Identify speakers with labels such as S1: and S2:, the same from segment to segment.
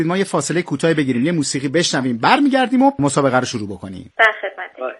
S1: ما یه فاصله کوتاهی بگیریم، یه موسیقی بشنویم، برمیگردیم و مسابقه رو شروع بکنیم.
S2: در خدمت.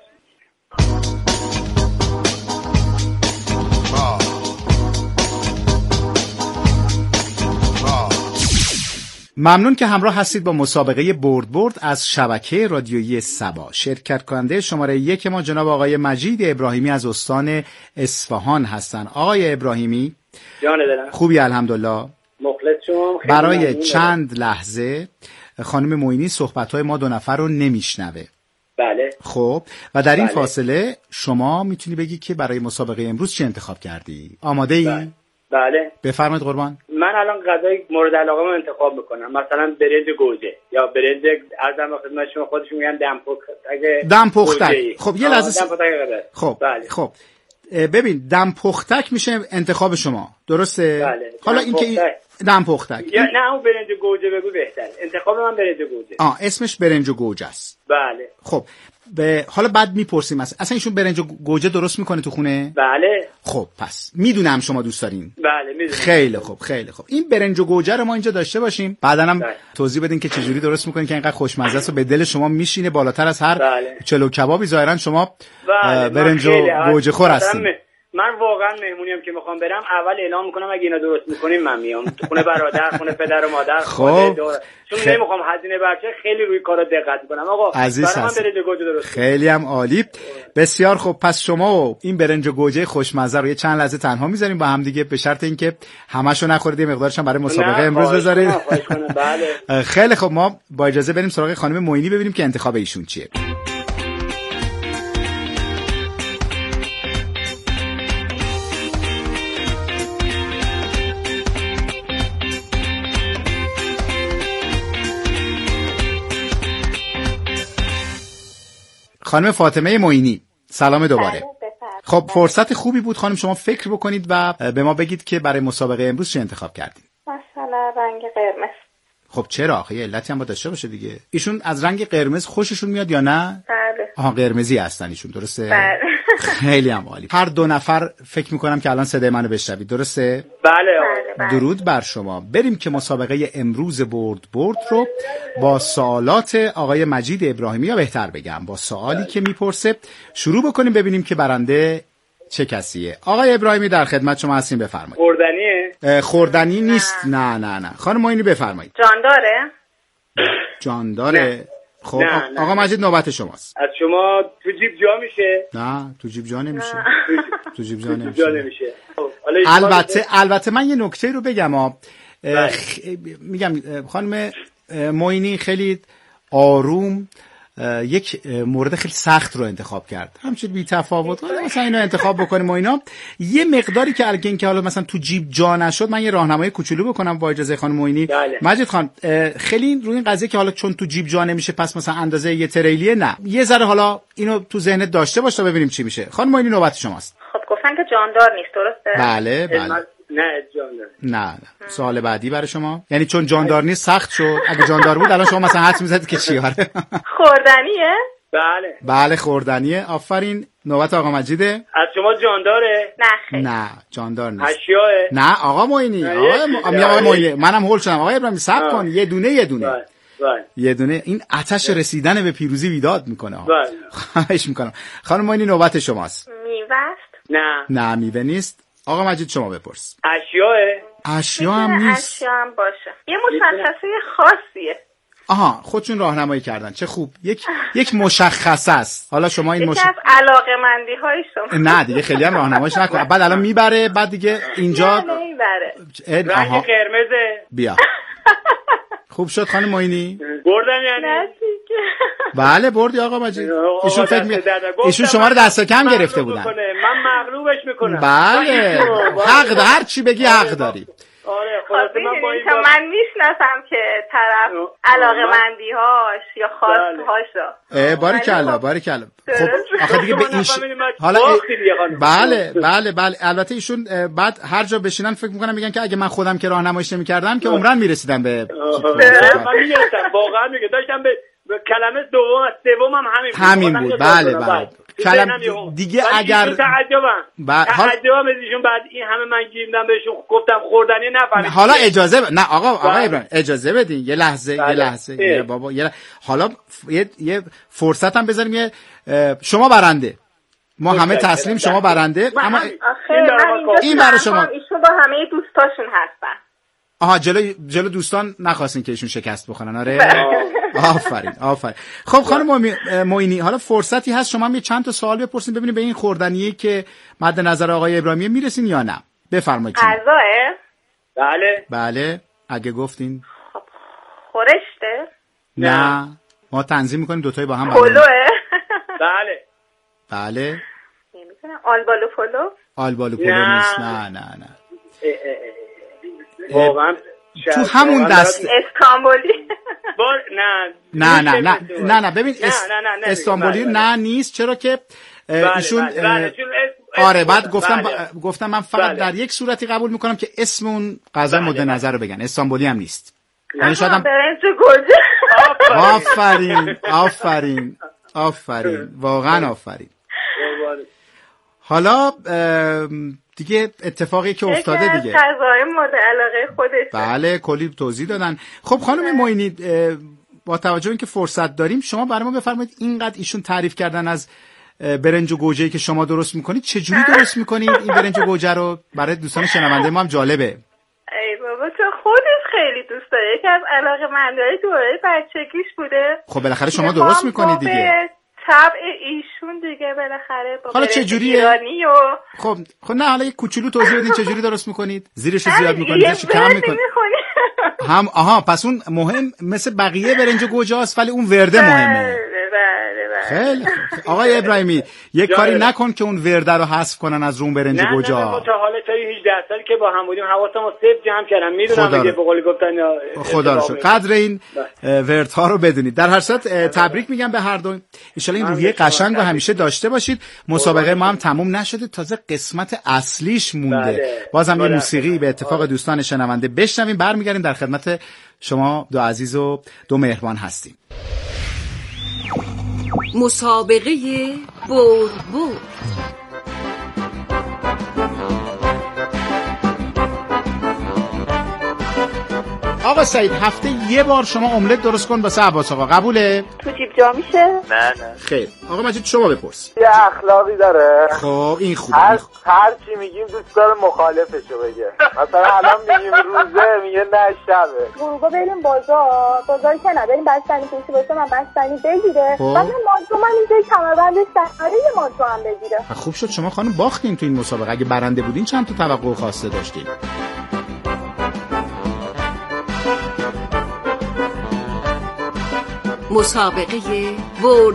S1: ممنون که همراه هستید با مسابقه برد از شبکه رادیویی سبا. شرکت کننده شماره 1 ما جناب آقای مجید ابراهیمی از استان اصفهان هستن. آقای ابراهیمی
S3: جان دلم
S1: خوبی؟ الحمدلله.
S3: مخلص شما.
S1: برای چند لحظه خانم معینی صحبت‌های ما دو نفر رو نمیشنوه.
S3: بله.
S1: خب و در این فاصله شما میتونی بگی که برای مسابقه امروز چه انتخاب کردی؟ آماده ای؟
S3: بله.
S1: بفرمایید قربان.
S3: من الان غذای مورد علاقه من انتخاب میکنم، مثلا برنج گوجه یا برنج ارزم خدمت شما، خودشون میگن
S1: دم پختک. خب یه لحظه خب
S3: بله.
S1: خب ببین دم پختک میشه انتخاب شما، درسته؟
S3: بله.
S1: حالا اینکه دم پختک
S3: یا نه اون برنج گوجه بگو بهتره. انتخاب من برنج گوجه.
S1: اسمش برنج گوجه است.
S3: بله.
S1: خب حالا بعد میپرسیم اصلا ایشون برنج گوجه درست میکنه تو خونه؟
S3: بله.
S1: خب پس میدونم شما دوست دارین.
S3: بله میدونم.
S1: خیلی خوب خیلی خوب. این برنج گوجه رو ما اینجا داشته باشیم، بعداً هم توضیح بدین که چجوری درست میکنین که اینقدر خوشمزه است و به دل شما میشینه، بالاتر از هر چلو کبابی ظاهرا شما برنج گوجه خور هستین.
S3: من واقعا مهمونیم که میخوام برم، اول اعلام میکنم اگه اینا درست میکنین من میام خونه برادر، خونه پدر و مادر.
S1: خب
S3: چون نمیخوام هزینه بچه، خیلی روی کارا دقت میکنم. آقا
S1: عزیز
S3: برام برنج گوجه درست.
S1: خیلی هم عالی. بسیار خوب. پس شما و این برنج گوجه خوشمزه رو یه چند لحظه تنها میذاریم با هم دیگه، به شرط اینکه همه‌شو نخورید، یه مقدارش هم برای مسابقه امروز بذارید.
S3: بله.
S1: خیلی خوب. ما با اجازه بریم سراغ خانم معینی ببینیم که انتخاب ایشون چیه. خانم فاطمه معینی سلام دوباره. خب فرصت خوبی بود خانم شما فکر بکنید و به ما بگید که برای مسابقه امروز چه انتخاب کردید.
S2: مثلا رنگ قرمز.
S1: خب چرا؟ آخه یه علتی هم باید داشته باشه دیگه. ایشون از رنگ قرمز خوششون میاد یا نه؟
S2: بله.
S1: قرمزی هستن ایشون، درسته؟
S2: بله.
S1: خیلی هم عالی. هر دو نفر فکر میکنم که الان صدای منو بشنوید، درسته؟
S3: بله.
S1: درود بر شما. بریم که مسابقه امروز برد رو با سوالات آقای مجید ابراهیمی، یا بهتر بگم با سوالی که میپرسه شروع بکنیم، ببینیم که برنده چه کسیه. آقای ابراهیمی در خدمت شما هستیم، بفرمایید.
S3: خوردنیه؟
S1: خوردنی نیست. نه. خانم معینی بفرمایید.
S2: جانداره؟
S1: خب آقا مجید نوبت شماست.
S3: از شما تو جیب جا میشه؟
S1: نه تو جیب جا نمیشه. تو جیب جا نمیشه. البته من یه نکته رو بگم. میگم خانم معینی خیلی آروم یک مورد خیلی سخت رو انتخاب کرد، همچنین بی تفاوت مثلا اینو انتخاب بکنیم و اینا. یه مقداری که الگین که حالا مثلا تو جیب جا نشد، من یه راهنمایی کوچولو بکنم با اجازه خانم معینی. مجید خان خیلی روی این قضیه که حالا چون تو جیب جا نمیشه پس مثلا اندازه یه تریلیه، نه یه ذره حالا اینو تو ذهنت داشته باش تا ببینیم چی میشه. خانم معینی نوبت شماست.
S2: خب گفتن که جاندار نیست، درسته؟
S1: بله.
S3: نه جاندار.
S1: نه. سوال بعدی برای شما، یعنی چون جاندار نیست سخت شد، اگه جاندار بود الان شما مثلا حدس می‌زدید که چی آره.
S2: خوردنیه؟
S3: بله
S1: خوردنیه. آفرین. نوبت آقا مجیده.
S3: از شما جانداره؟
S1: نه جاندار نیست.
S3: اشیاء؟
S1: نه آقا معینی. آقا معینی منم هول شدم. آقا ابراهیمی صبر کن، یه دونه یه دونه. این آتش رسیدن به پیروزی بیداد میکنه. خواهش میکنم. خانم معینی نوبت شماست.
S2: میوه است؟
S1: نه میوه نیست. آقا مجید شما بپرس.
S3: اشیاء
S1: هم نیست.
S2: اشیاء هم باشه. یه مشخصه خاصیه.
S1: خودشون راهنمایی کردن، چه خوب. یک مشخصه است. حالا شما این
S2: از علاقه‌مندی های شما.
S1: نه دیگه خیلی هم راهنماییش نکن. بعد الان میبره، بعد دیگه اینجا
S2: نمیبره.
S3: رنگ قرمزه.
S1: بیا. خوب شد خانم معینی.
S3: بردن یعنی؟
S1: بله بردی آقا مجید. ایشون شما رو دست کم گرفته بودن.
S3: من مغلوبش میکنم.
S1: بله. حق هر چی بگی حق داری.
S3: آره
S2: من میشناسم که طرف علاقه‌مندی‌هاش یا خواستهاشو.
S1: باریکلا. خب آخه دیگه به این حالا بله البته ایشون بعد هر جا بشینن فکر میکنم میگن که اگه من خودم که راهنماییش نمی‌کردم که عمرن میرسیدم به
S3: من میرسیدم واقعا. میگه داشتم به کلمه سومم همین بود.
S1: بله دیگه اگر
S3: تعجبم از ایشون بعد این همه من گیردم بهشون گفتم خوردنی نفهمید.
S1: حالا اجازه نه آقا ابراهیم اجازه بدین یه لحظه بابا حالا یه فرصت هم بذاریم. شما برنده، ما همه تسلیم، شما برنده. اما این برای شما.
S2: ایشون با همه دوستاشون هستن.
S1: آها جلو دوستان نخواستین که ایشون شکست بخورن. آره آفرین. خب خانم معینی، حالا فرصتی هست شما هم یه چند تا سوال بپرسین ببینیم به این خوردنیه که مد نظر آقای ابراهیمی میرسین یا نه. بفرمایید.
S2: غذاه؟
S1: بله اگه گفتین.
S2: خب خورشته؟
S1: نه ما تنظیم میکنیم دوتایی با هم.
S2: پلوه؟
S1: بله
S2: نمیدونم. آلبالو پلو
S1: نیست. نه
S3: واقعا
S1: تو همون دست
S2: استانبولی.
S1: نه ببین استانبولی نه نیست. چرا که ایشون آره بعد گفتم من فقط در یک صورتی قبول میکنم که اسم اون غذا مد نظر رو بگن. استانبولی هم نیست.
S2: یعنی شاید برنج گوجه.
S1: آفرین واقعا آفرین. حالا دیگه اتفاقی که افتاده دیگه
S2: غذای مورد علاقه خودش.
S1: بله کلی توضیح دادن. خب خانم معینی، با توجه اینکه فرصت داریم شما برای ما بفرمایید اینقدر ایشون تعریف کردن از برنج و گوجه‌ای که شما درست میکنید، چجوری درست میکنید این برنج و گوجه رو؟ برای دوستان شنونده ما هم جالبه.
S2: ای بابا تو خودت خیلی دوست داری، یکی از علاقه‌مندای دوره بچگیش بوده.
S1: خب بالاخره شما درست میکنید دیگه.
S2: طبع ایشون دیگه بالاخره با
S1: حالا چجوریه؟ خب نه حالا یک کوچولو توضیح بدین چجوری درست میکنید؟ زیرش زیاد میکنید یا کم میکنید؟ پس اون مهم مثل بقیه برنج و گوجه است ولی اون ورده مهمه. خیلی آقای ابراهیمی یک کاری نکن که اون ورده رو حذف کنن از روم برنج و گوجه.
S3: نه تا حالا تا 18 سال که با هم بودیم حواسمو صفر جمع کردم. میدونم دیگه به قول گفتن
S1: خدا رو شکر قدر این وردها رو بدونید. در هر صورت تبریک میگم به هر دو. ان شاء الله این روحیه قشنگ رو همیشه داشته باشید. مسابقه ما هم تموم نشده، تازه قسمت اصلیش مونده. بازم یه موسیقی به اتفاق دوستان شنونده بشنویم، برمیگردیم در خدمت شما دو عزیز و دو مهربان هستیم.
S4: مسابقه برد.
S1: آقا سعید هفته یه بار شما املت درست کن واسه عباس آقا، قبوله؟
S2: تو جیب جا میشه؟
S3: نه
S1: خیر آقا مجید شما بپرس.
S5: یه اخلاقی داره.
S1: خب این خوبه.
S5: هر چی میگیم دوست داره مخالفشو بگه. مثلا الان میگیم روزه میگه نه شبه.
S2: گروگا بریم بازار که نه بریم بستنی کشی باشه من بستنی بگیره. بعد مانتو من اینجا کمربندش داره یه مانتو هم بگیره.
S1: خوب شد شما خانم باختین تو این مسابقه. اگه برنده بودین چند تا توقع خواسته داشتین؟
S4: مسابقه برد.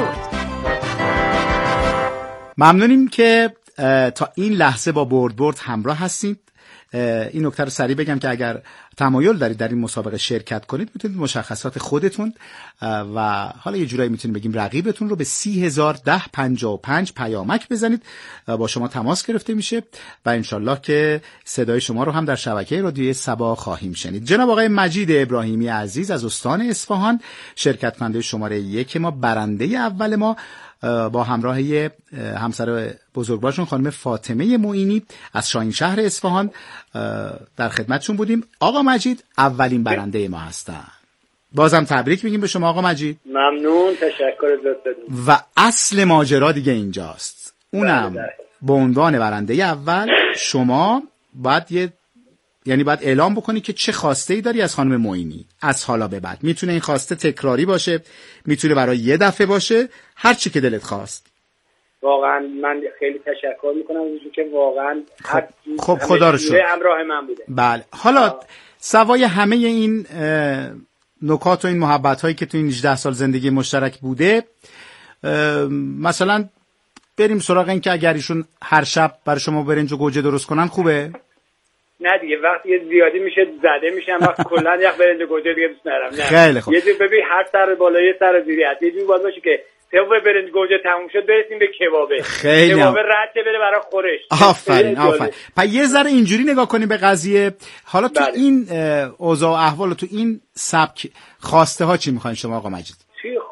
S1: ممنونیم که تا این لحظه با برد همراه هستید. این نکته رو سریع بگم که اگر تمایل دارید در این مسابقه شرکت کنید میتونید مشخصات خودتون و حالا یه جورایی میتونیم بگیم رقیبتون رو به 301055 پیامک بزنید، با شما تماس گرفته میشه و انشالله که صدای شما رو هم در شبکه رادیوی صبا خواهیم شنید. جناب آقای مجید ابراهیمی عزیز از استان اصفهان، شرکت کننده شماره 1 ما، برنده اول ما، با همراه همسر بزرگوارشون خانم فاطمه معینی از شاهینشهر اصفهان در خدمتشون بودیم. آقا مجید اولین برنده ما هستن. بازم تبریک میگیم به شما آقا مجید.
S3: ممنون، تشکر ازت.
S1: و اصل ماجرا دیگه اینجاست، اونم به عنوان برنده اول شما باید باید اعلام بکنی که چه خواسته ای داری از خانم معینی از حالا به بعد. میتونه این خواسته تکراری باشه، میتونه برای یه دفعه باشه، هر چی که دلت خواست.
S3: واقعا من خیلی تشکر میکنم از که واقعا
S1: خب خدا رو شکر
S3: همراه من بوده.
S1: بله حالا سوای همه این نکات و این محبت هایی که تو این 18 سال زندگی مشترک بوده، مثلا بریم سراغ این که اگر ایشون هر شب برای شما برنج و گوجه درست کنن خوبه؟
S3: نه دیگه وقتی یه زیادی میشه زده میشم وقت کلا یک برنج گوجه دیگه دوست ندارم. نه
S1: خیلی خوب.
S3: یه جور ببین هر سر بالای سر زیری هست، یه جور باید باشه که تو برنج گوجه تموم شد برسیم به کبابه.
S1: خیلی
S3: کبابه رد بره برای خورش.
S1: آفرین. پس یه ذره اینجوری نگاه کنیم به قضیه. حالا تو این اوضاع و احوال و تو این سبک خواسته ها چی میخواین شما آقا مجید؟
S3: چی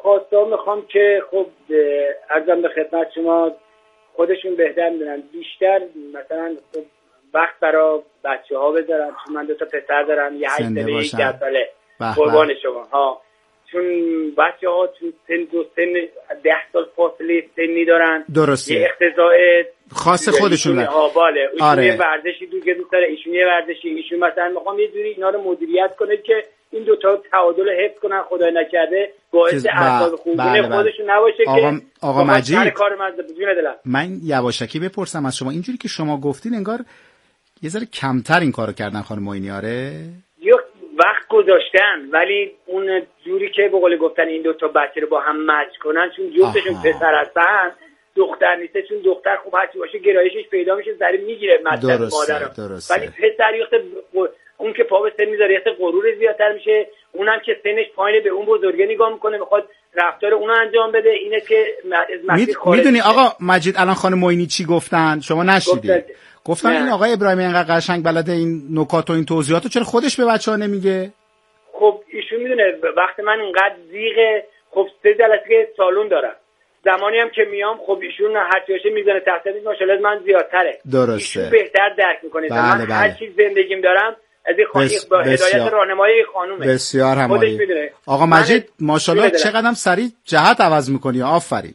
S3: خواسته میخوام که خب عرضم به خدمت شما خودشون بهتر میدونن بیشتر مثلا خب وقت برای بچه ها بذارن، چون من 2 تا پسر دارم، یه 8 ساله 1 ساله قربان شما ها، چون بچه ها چون سن 10 سال فاصله سنی دارن،
S1: درسته،
S3: یه اقتضاء
S1: خاص خودشون
S3: دارن. باله ایشون یه ورزشی دوست داره، ایشون یه ورزشی، ایشون مثلا میخوام یه جوری اینا رو مدیریت کنه که این 2 تا تعادل رو حفظ کنن، خدای نکرده باعث اعصاب خونگی خودشون نباشه که
S1: آقا مجید
S3: کار مزه دلم.
S1: من یواشکی بپرسم از شما، اینجوری که شما گفتین انگار یه ذره کمتر این کارو کردن خانم معینی؟ آره
S3: وقت گذاشتن، ولی اون جوری که به قول گفتن این 2 تا بچه رو با هم مچ کنن، چون جفتشون پسر هستن دختر نیسته، چون دختر خوب هرچی باشه گرایشش پیدا میشه سری میگیره مادر، ولی پسر یخت اون که پا به سن میذاره یخت غرور زیادتر میشه، اونم که سنش پایینه به اون بزرگه نگاه میکنه، میخواد رفتار اونو انجام بده، اینه که
S1: میدونی آقا مجید الان خانم معینی چی گفتن شما نشیدی؟ گفتن این آقای ابراهیمی اینقدر قشنگ بلده این نکات و این توضیحاتو چرا خودش به بچه‌ها نمیگه؟
S3: خب ایشون میدونه وقتی من اینقدر زیغه، خب 3 جلسه سالن دارم، زمانی هم که میام خب ایشون هر چی باشه میزنه تحصیل ماشاءالله من زیادتره،
S1: درسته،
S3: ایشون بهتر درک میکنه. من هر چیز زندگیم دارم از این خانم با هدایت راهنمایی خانومه.
S1: بسیار همالی. آقا مجید ماشاءالله چقدرم سریع جهت عوض میکنی. آفرین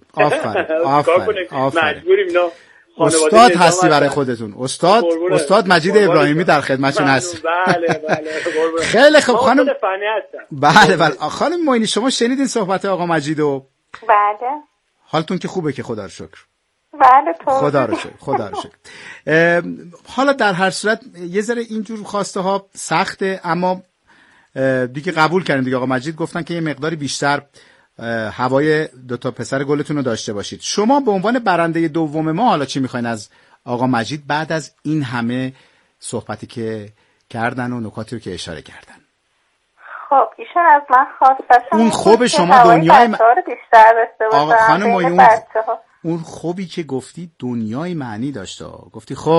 S3: مجبوریم نه
S1: استاد هستی برای خودتون. استاد مجید ابراهیمی در خدمتتون هست.
S3: بله
S1: خیلی خوب خانم. بله خانم معینی شما شنیدین صحبت آقا مجیدو؟
S2: بله.
S1: حالتون که خوبه که خدا رو شکر؟
S2: بله تو.
S1: خدا رو شکر. حالا در هر صورت یه ذره اینجور خواسته ها سخته، اما دیگه قبول کردین دیگه. آقا مجید گفتن که یه مقداری بیشتر هوای 2 تا پسر گلتون رو داشته باشید. شما به عنوان برنده دوم ما حالا چی میخواین از آقا مجید بعد از این همه صحبتی که کردن و نکاتی رو که اشاره کردن؟
S2: خب ایشون از من خواستشون
S1: اون خوب شما دنیای
S2: بیشتر داشته
S1: آقا خانم معینی اون خوبی که گفتی دنیای معنی داشته. گفتی خب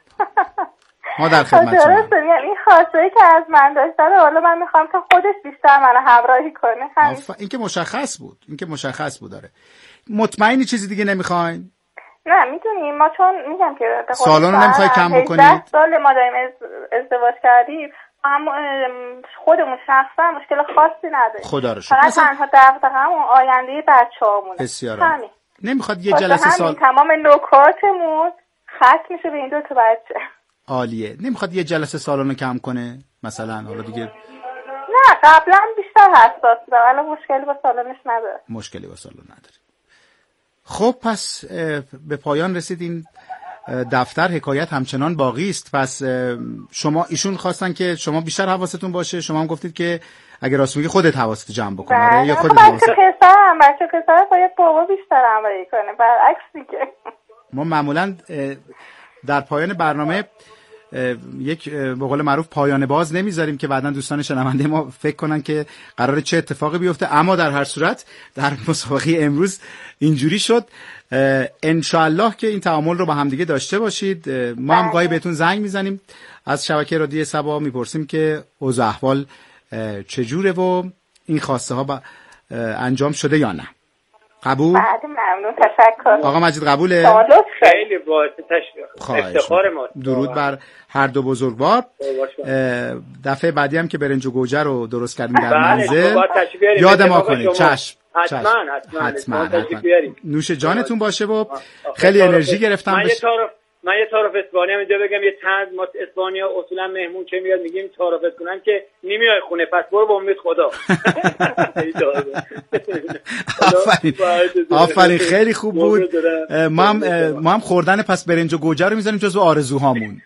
S1: ما در خدمت شما.
S2: درسته، یعنی خواسته که از من داشته حالا من میخوام که خودش بیشتر منو همراهی کنه.
S1: این که مشخص بود. داره مطمئنی چیزی دیگه نمیخواین؟
S2: نه میدونیم ما چون میگم که
S1: سالن رو نمیخوای کم بکنید.
S2: 10 سال ما داریم ازدواج کردیم، اما خودمون شخصا مشکل خاصی نداریم.
S1: خدا رو شکر.
S2: فقط تنها دغدغه‌مون آینده بچه‌هامونه.
S1: بسیار همین. نمیخواد یه جلسه
S2: تمام نکاتمون ختم میشه به این 2 تا بچه.
S1: عالیه. نمیخواد یه جلسه سالن رو کم کنه مثلا؟ حالا دیگه
S2: نه قبلا بیشتر حساس بودم، الان مشکلی با سالن نداره. خب پس به پایان رسید این دفتر. حکایت همچنان باقی است. پس شما ایشون خواستن که شما بیشتر حواستون باشه، شما هم گفتید که اگه راست میگی خودت حواست جمع بکنی. یا خودت بچه پسر باید بابا بیشتر همراهی کنه، برعکس دیگه.
S1: ما معمولا در پایان برنامه یک به قول معروف پایان باز نمیذاریم که بعداً دوستان شنونده ما فکر کنن که قراره چه اتفاقی بیفته، اما در هر صورت در مسابقه امروز اینجوری شد. انشالله که این تعامل رو با هم دیگه داشته باشید. ما هم گاهی بهتون زنگ میزنیم از شبکه رادیو سبا، میپرسیم که اوضاع احوال چجوره و این خواسته ها انجام شده یا نه. قبول؟
S2: بعد ممنون، تشکر.
S1: آقا مجید قبوله؟
S3: خیلی باعث افتخار ما.
S1: درود بر هر 2 بزرگوار. دفعه بعدی هم که برنج و گوجه رو درست کردیم در منزل یاد ما کنید. چشم. حتما. نوش جانتون باشه و خیلی انرژی گرفتم.
S3: من یه تعارف اسپانی هم اینجا بگم، یه طرز ما اسپانیا اصولا مهمون که میاد میگیم تعارف کنن که نمیای خونه، پس برو با امید خدا.
S1: آفرین خیلی خوب بود. ما هم خوردن پس برنج و گوجه رو میذاریم جزو آرزوهامون.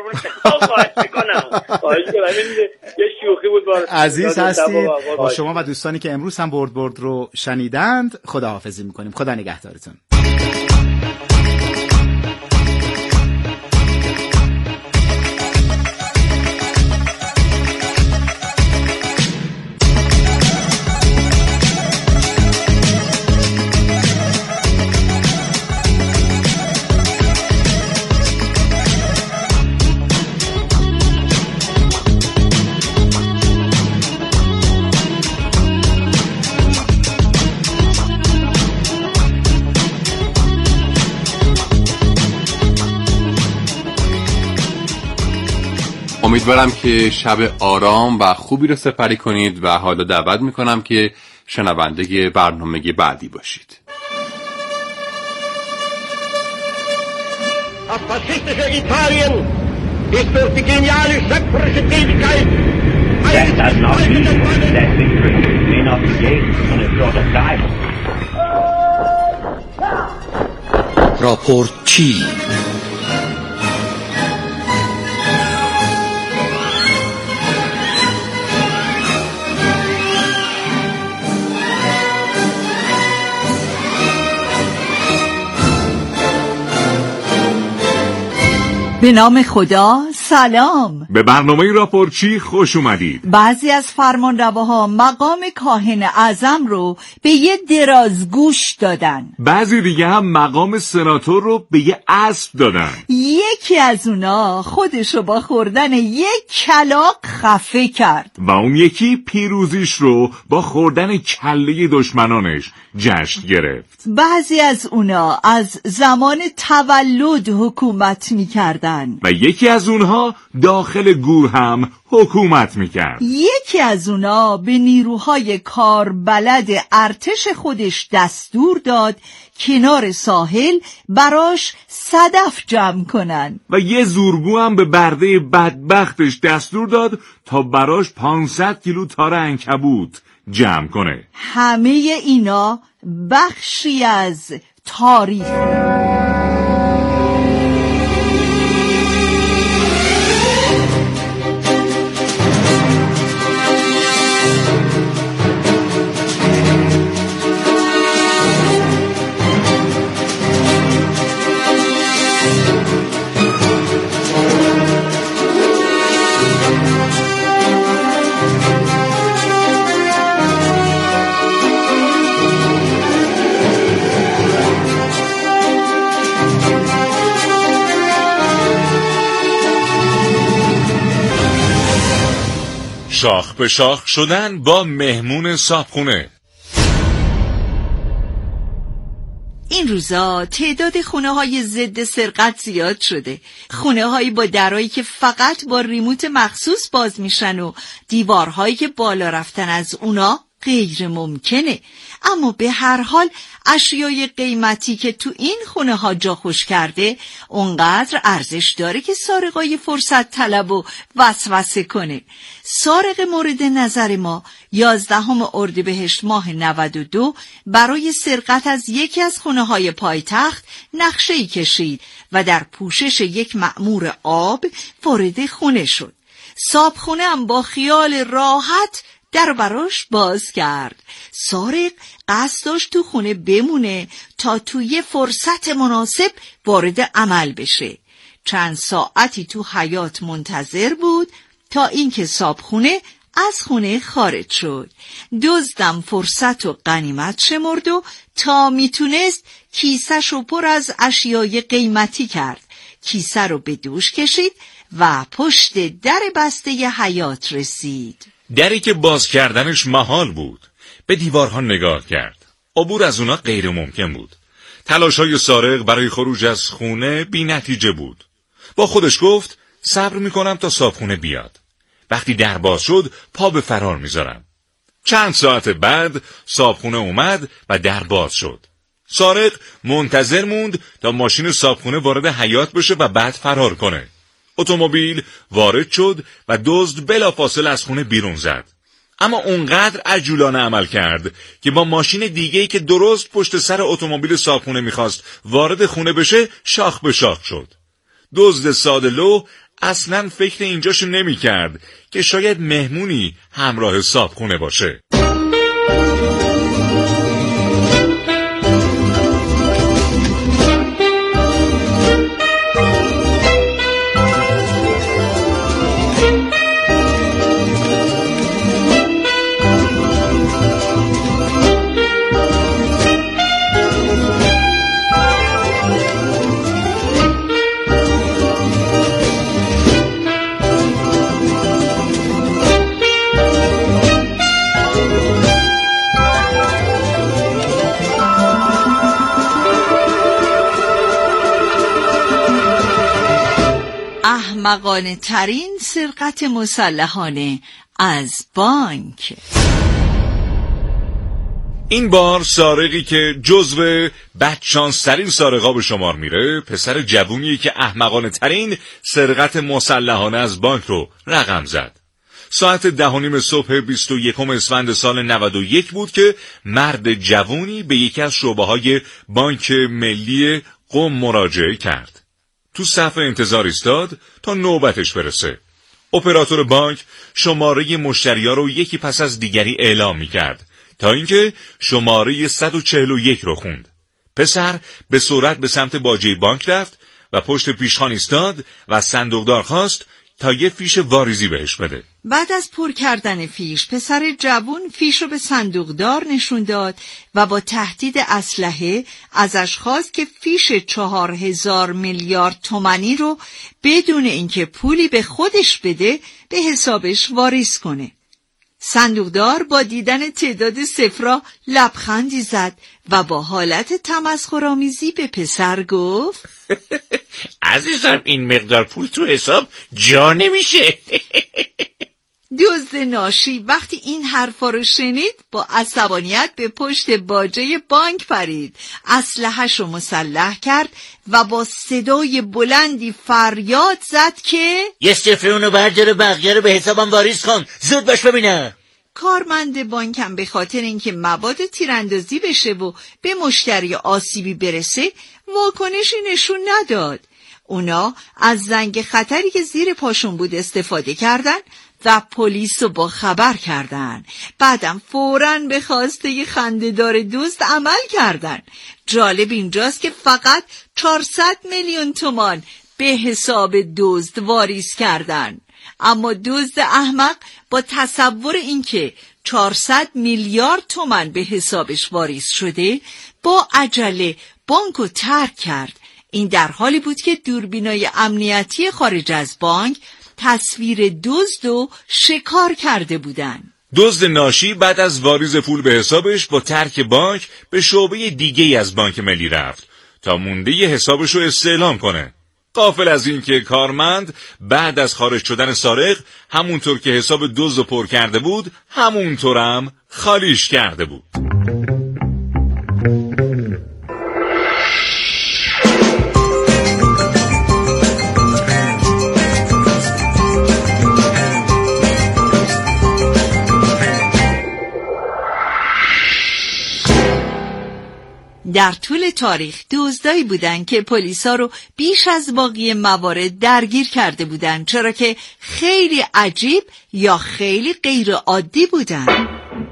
S3: یه شوخی بود.
S1: عزیز هستید. با شما و دوستانی که امروز هم برد رو شنیدند خداحافظی میکنیم. خدا نگهدارتون.
S6: امیدوارم که شب آرام و خوبی رو سپری کنید و حالا دعوت میکنم که شنونده برنامه بعدی باشید.
S7: Das faschistische Italien ist durch die geniale schöpferische Tätigkeit
S8: راپورت چی؟
S9: به نام خدا، سلام.
S10: به برنامه راپورچی خوش اومدید.
S9: بعضی از فرمانرواها مقام کاهن اعظم رو به یه درازگوش دادن،
S10: بعضی دیگه هم مقام سناتور رو به یه اسب دادن.
S9: یکی از اونا خودشو با خوردن یک کلاغ خفه کرد
S10: و اون یکی پیروزیش رو با خوردن کله دشمنانش جشن گرفت.
S9: بعضی از اونا از زمان تولد حکومت میکردن
S10: و یکی از اونها داخل گور هم حکومت میکرد.
S9: یکی از اونا به نیروهای کاربلد ارتش خودش دستور داد کنار ساحل براش صدف جمع کنن
S10: و یه زورگو هم به برده بدبختش دستور داد تا براش 500 کیلو تار عنکبوت جمع کنه.
S9: همه اینا بخشی از تاریخ.
S10: شاخ به شاخ شدن با مهمون صاحبخونه.
S9: این روزا تعداد خونه‌های ضد سرقت زیاد شده. خونه‌هایی با درایی که فقط با ریموت مخصوص باز میشن و دیوارهایی که بالا رفتن از اونا غیر ممکنه. اما به هر حال اشیای قیمتی که تو این خونه ها جا خوش کرده اونقدر ارزش داره که سارقای فرصت طلب و وسوسه کنه. سارق مورد نظر ما 11 اردیبهشت ماه 92 برای سرقت از یکی از خونه های پایتخت نقشه‌ای کشید و در پوشش یک مأمور آب وارد خونه شد. صاحبخونه هم با خیال راحت در براش باز کرد. سارق قصد داشت تو خونه بمونه تا توی فرصت مناسب وارد عمل بشه. چند ساعتی تو حیاط منتظر بود تا اینکه صاحبخونه از خونه خارج شد. دزدم فرصت و غنیمت شمرد و تا میتونست کیسه‌شو پر از اشیای قیمتی کرد. کیسه رو به دوش کشید و پشت در بسته حیاط رسید.
S10: دری که باز کردنش محال بود. به دیوارها نگاه کرد. عبور از اونا غیر ممکن بود. تلاش‌های سارق برای خروج از خونه بی نتیجه بود. با خودش گفت صبر میکنم تا صاحبخونه بیاد. وقتی در باز شد پا به فرار میذارم. چند ساعت بعد صاحبخونه اومد و در باز شد. سارق منتظر موند تا ماشین صاحبخونه وارد حیاط بشه و بعد فرار کنه. اتومبیل وارد شد و دزد بلافاصله از خونه بیرون زد. اما اونقدر عجولانه عمل کرد که با ماشین دیگه‌ای که درست پشت سر اتومبیل صاحبخونه میخواست وارد خونه بشه شاخ به شاخ شد. دزد ساده‌لوح اصلاً فکر اینجاشو نمی‌کرد که شاید مهمونی همراه صاحبخونه باشه.
S9: احمقانه ترین سرقت مسلحانه از بانک.
S10: این بار سارقی که جزو بدشانس‌ترین سارقا به شمار میره، پسر جوونیه که احمقانه ترین سرقت مسلحانه از بانک رو رقم زد. ساعت 10:30 صبح 21 اسفند سال 91 بود که مرد جوونی به یکی از شعبه‌های بانک ملی قم مراجعه کرد. تو صف انتظار ایستاد تا نوبتش برسه. اپراتور بانک شماره مشتری‌ها رو یکی پس از دیگری اعلام می‌کرد تا اینکه شماره 141 رو خوند. پسر به سرعت به سمت باجه بانک رفت و پشت پیشخوان ایستاد و صندوقدار خواست تا یه فیش واریزی بهش بده.
S9: بعد از پر کردن فیش، پسر جوون فیش رو به صندوقدار نشون داد و با تهدید اسلحه ازش خواست که فیش 4000 میلیارد تومانی رو بدون اینکه پولی به خودش بده به حسابش واریز کنه. صندوقدار با دیدن تعداد صفرها لبخندی زد و با حالت تمسخرآمیزی به پسر گفت
S11: عزیزم این مقدار پول تو حساب جا نمیشه.
S9: دزد ناشی وقتی این حرفا رو شنید با عصبانیت به پشت باجه بانک پرید، اسلحه‌ش رو مسلح کرد و با صدای بلندی فریاد زد که
S11: یه صفر اونو برداره بقیه رو به حسابم واریز کن، زود باش ببینم.
S9: کارمند بانکم به خاطر اینکه مواد تیراندازی بشه و به مشتری آسیبی برسه واکنشی نشون نداد. اونا از زنگ خطری که زیر پاشون بود استفاده کردن و پلیس رو با خبر کردن. بعدم فوراً به خواسته خنده‌دار دزد عمل کردن. جالب اینجاست که فقط 400 میلیون تومان به حساب دزد واریز کردن. اما دزد احمق با تصور اینکه 400 میلیارد تومان به حسابش واریز شده با عجله بانکو ترک کرد. این در حالی بود که دوربینای امنیتی خارج از بانک تصویر دزد رو شکار کرده بودن.
S10: دزد ناشی بعد از واریز پول به حسابش با ترک بانک به شعبه دیگه از بانک ملی رفت تا مونده ی حسابش رو استعلام کنه. غافل از این که کارمند بعد از خارج شدن سارق همونطور که حساب دزد رو پر کرده بود همونطورم خالیش کرده بود.
S9: در طول تاریخ دزدایی بودن که پلیسا رو بیش از باقی موارد درگیر کرده بودن، چرا که خیلی عجیب یا خیلی غیر عادی بودن.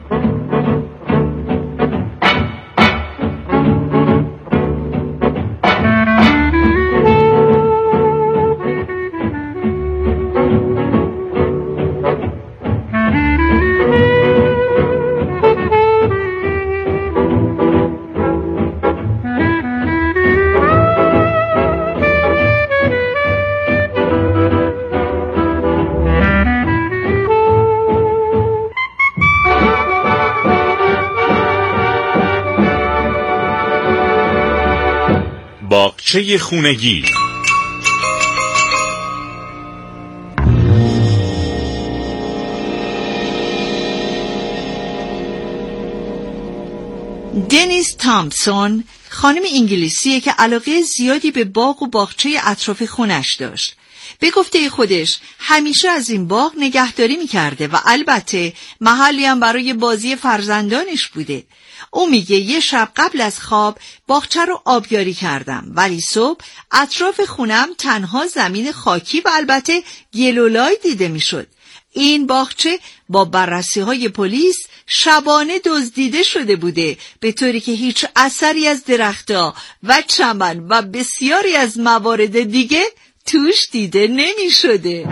S10: باغچه خونگی.
S9: دنیس تامپسون خانم انگلیسیه که علاقه زیادی به باغ و باغچه اطراف خونش داشت. به گفته خودش همیشه از این باغ نگهداری میکرده و البته محلی هم برای بازی فرزندانش بوده. او میگه یه شب قبل از خواب باغچه رو آبیاری کردم، ولی صبح اطراف خونم تنها زمین خاکی و البته گلولای دیده میشد. این باغچه با بررسی‌های پلیس شبانه دزدیده شده بوده، به طوری که هیچ اثری از درخت‌ها و چمن و بسیاری از موارد دیگه توش دیده نمی شده.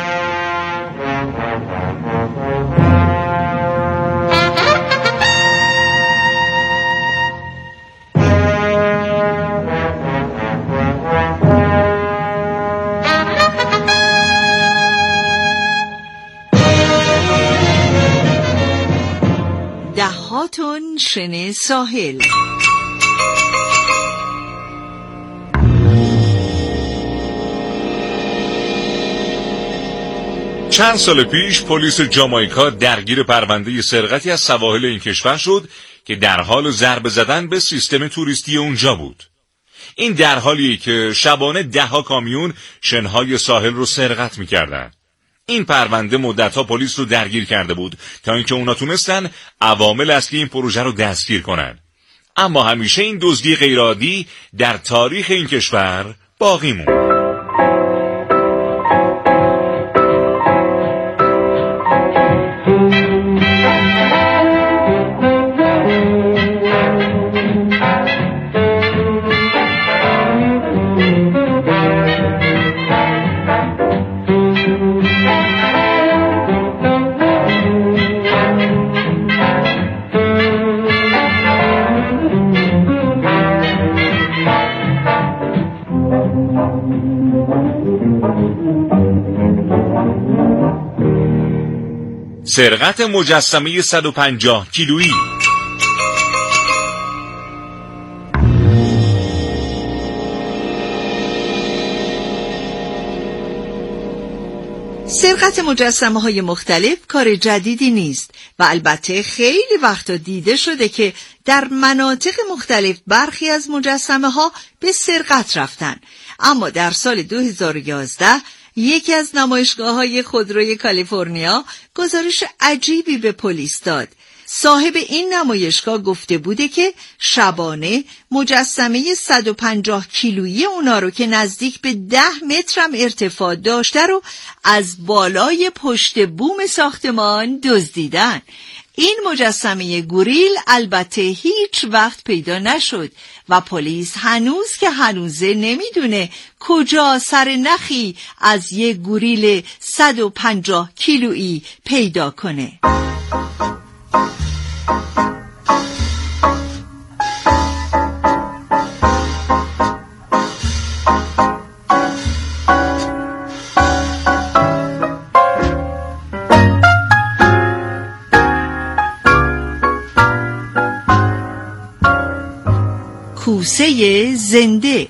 S9: دهاتون شن ساحل.
S10: چند سال پیش پلیس جامائیکا درگیر پرونده سرقتی از سواحل این کشور شد که در حال ضربه زدن به سیستم توریستی اونجا بود. این در حالیه که شبانه 10 کامیون شنهای ساحل رو سرقت می‌کردن. این پرونده مدت‌ها پلیس رو درگیر کرده بود تا اینکه اونا تونستن عوامل اصلی این پروژه رو دستگیر کنن. اما همیشه این دزدی غیرعادی در تاریخ این کشور باقی موند. سرقت مجسمه 150 کیلویی.
S9: سرقت مجسمه‌های مختلف کار جدیدی نیست و البته خیلی وقتا دیده شده که در مناطق مختلف برخی از مجسمه‌ها به سرقت رفتن. اما در سال 2011 یکی از نمایشگاه‌های خودروی کالیفرنیا گزارش عجیبی به پلیس داد. صاحب این نمایشگاه گفته بوده که شبانه مجسمه 150 کیلویی اونا رو که نزدیک به 10 متر هم ارتفاع داشته رو از بالای پشت بوم ساختمان دزدیدن. این مجسمه گوریل البته هیچ وقت پیدا نشد و پلیس هنوز که هنوزه نمیدونه کجا سر نخی از یک گوریل 150 کیلویی پیدا کنه. کوسه زنده.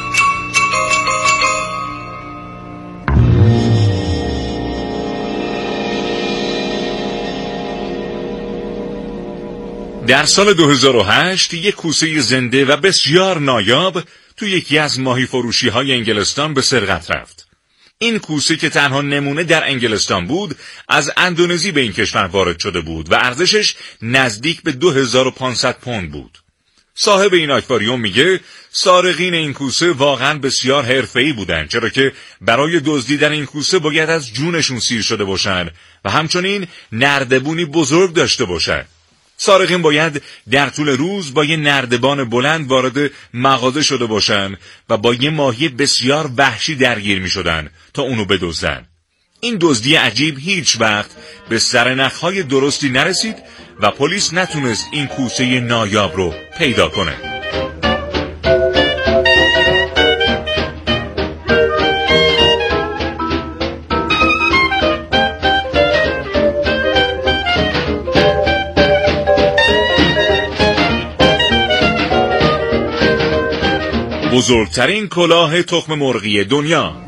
S10: در سال 2008 یک کوسه زنده و بسیار نایاب تو یکی از ماهی فروشی های انگلستان به سرقت رفت. این کوسه که تنها نمونه در انگلستان بود از اندونزی به این کشور وارد شده بود و ارزشش نزدیک به 2500 پوند بود. صاحب این آکواریوم میگه سارقین این کوسه واقعا بسیار حرفه‌ای بودن، چرا که برای دزدیدن این کوسه باید از جونشون سیر شده باشن و همچنین نردبونی بزرگ داشته باشن. سارقین باید در طول روز با یه نردبان بلند وارد مغازه شده باشن و با یه ماهی بسیار وحشی درگیر می شدن تا اونو بدزدن. این دزدی عجیب هیچ وقت به سرنخهای درستی نرسید و پلیس نتونست این کوسه نایاب رو پیدا کنه. بزرگترین کلاه تخم مرغی دنیا.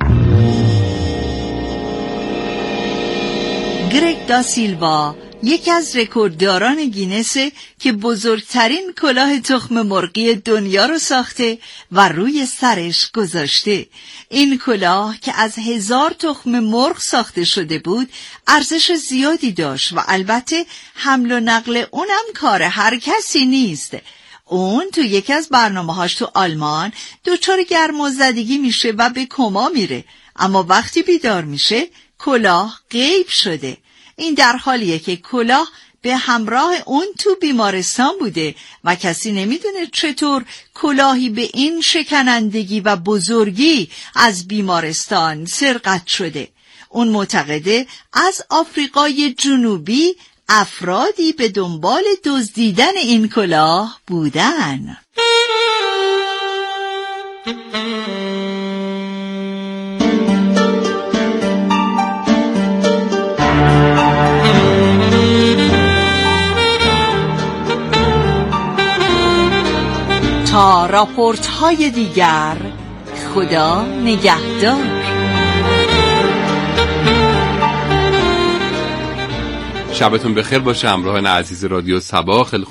S9: گرگ دا سیلوا یکی از رکوردداران گینسه که بزرگترین کلاه تخم مرغی دنیا رو ساخته و روی سرش گذاشته. این کلاه که از 1000 تخم مرغ ساخته شده بود ارزش زیادی داشت و البته حمل و نقل اونم کار هر کسی نیست. اون تو یکی از برنامه‌هاش تو آلمان دچار گرمازدگی میشه و به کما میره، اما وقتی بیدار میشه کلاه غیب شده. این در حالیه که کلاه به همراه اون تو بیمارستان بوده و کسی نمیدونه چطور کلاهی به این شکنندگی و بزرگی از بیمارستان سرقت شده. اون معتقده از آفریقای جنوبی افرادی به دنبال دزدیدن این کلاه بودن. تا راپورت های دیگر، خدا نگهدار.
S6: شبتون بخیر باشه. همراهان عزیز رادیو صبا، خیلی